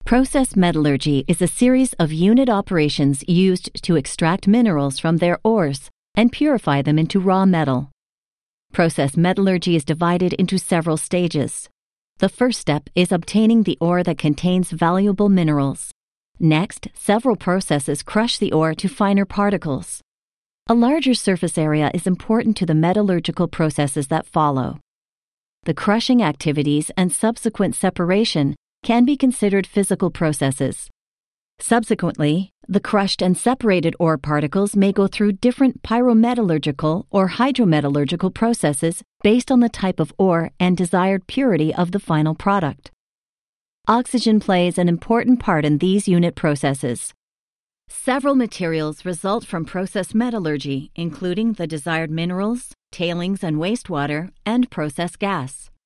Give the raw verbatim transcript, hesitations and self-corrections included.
Process metallurgy is a series of unit operations used to extract minerals from their ores and purify them into raw metal. Process metallurgy is divided into several stages. The first step is obtaining the ore that contains valuable minerals. Next, several processes crush the ore to finer particles. A larger surface area is important to the metallurgical processes that follow. The crushing activities and subsequent separation can be considered physical processes. Subsequently, the crushed and separated ore particles may go through different pyrometallurgical or hydrometallurgical processes based on the type of ore and desired purity of the final product. Oxygen plays an important part in these unit processes. Several materials result from process metallurgy, including the desired minerals, tailings and wastewater, and process gas.